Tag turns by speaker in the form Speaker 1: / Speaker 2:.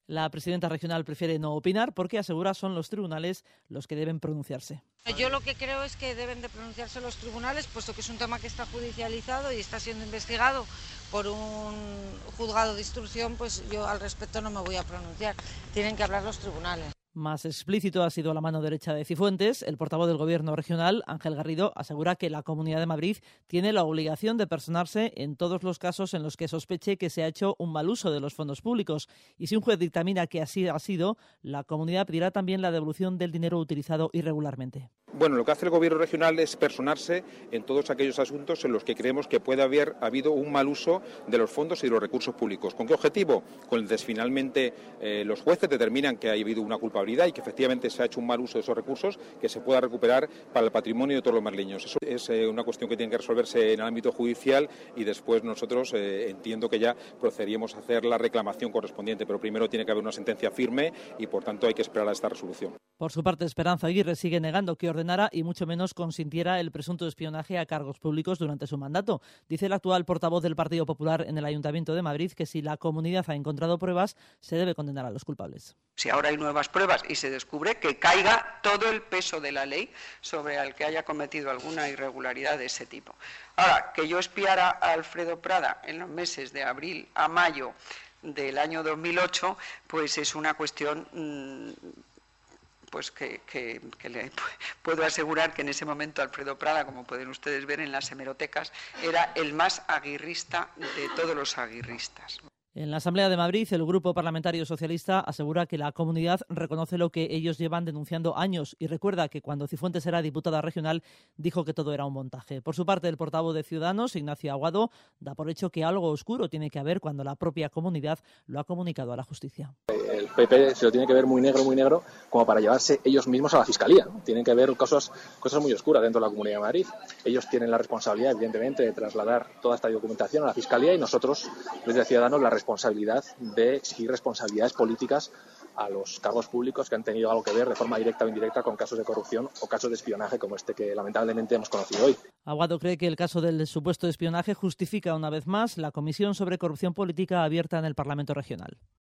Speaker 1: La presidenta regional prefiere no opinar porque asegura son los tribunales los que deben pronunciarse.
Speaker 2: Yo lo que creo es que deben de pronunciarse los tribunales, puesto que es un tema que está judicializado y está siendo investigado por un juzgado de instrucción, pues yo al respecto no me voy a pronunciar. Tienen que hablar los tribunales.
Speaker 1: Más explícito ha sido la mano derecha de Cifuentes. El portavoz del Gobierno regional, Ángel Garrido, asegura que la Comunidad de Madrid tiene la obligación de personarse en todos los casos en los que sospeche que se ha hecho un mal uso de los fondos públicos. Y si un juez dictamina que así ha sido, la comunidad pedirá también la devolución del dinero utilizado irregularmente.
Speaker 3: Bueno, lo que hace el Gobierno regional es personarse en todos aquellos asuntos en los que creemos que puede haber habido un mal uso de los fondos y de los recursos públicos. ¿Con qué objetivo? Con el de finalmente los jueces determinan que ha habido una culpabilidad y que efectivamente se ha hecho un mal uso de esos recursos que se pueda recuperar para el patrimonio de todos los madrileños. Eso es una cuestión que tiene que resolverse en el ámbito judicial y después nosotros entiendo que ya procederíamos a hacer la reclamación correspondiente, pero primero tiene que haber una sentencia firme y por tanto hay que esperar a esta resolución.
Speaker 1: Por su parte, Esperanza Aguirre sigue negando que ordenara y mucho menos consintiera el presunto espionaje a cargos públicos durante su mandato. Dice el actual portavoz del Partido Popular en el Ayuntamiento de Madrid que si la comunidad ha encontrado pruebas, se debe condenar a los culpables.
Speaker 4: Si ahora hay nuevas pruebas y se descubre, que caiga todo el peso de la ley sobre el que haya cometido alguna irregularidad de ese tipo. Ahora, que yo espiara a Alfredo Prada en los meses de abril a mayo del año 2008, pues es una cuestión pues que le puedo asegurar que en ese momento Alfredo Prada, como pueden ustedes ver en las hemerotecas, era el más aguirrista de todos los aguirristas.
Speaker 1: En la Asamblea de Madrid, el Grupo Parlamentario Socialista asegura que la comunidad reconoce lo que ellos llevan denunciando años y recuerda que cuando Cifuentes era diputada regional dijo que todo era un montaje. Por su parte, el portavoz de Ciudadanos, Ignacio Aguado, da por hecho que algo oscuro tiene que haber cuando la propia comunidad lo ha comunicado a la justicia.
Speaker 5: El PP se lo tiene que ver muy negro, como para llevarse ellos mismos a la Fiscalía, ¿no? Tienen que ver cosas muy oscuras dentro de la Comunidad de Madrid. Ellos tienen la responsabilidad, evidentemente, de trasladar toda esta documentación a la Fiscalía y nosotros, desde Ciudadanos, la responsabilidad de exigir responsabilidades políticas a los cargos públicos que han tenido algo que ver de forma directa o indirecta con casos de corrupción o casos de espionaje como este que lamentablemente hemos conocido hoy.
Speaker 1: Aguado cree que el caso del supuesto espionaje justifica una vez más la Comisión sobre Corrupción Política abierta en el Parlamento Regional.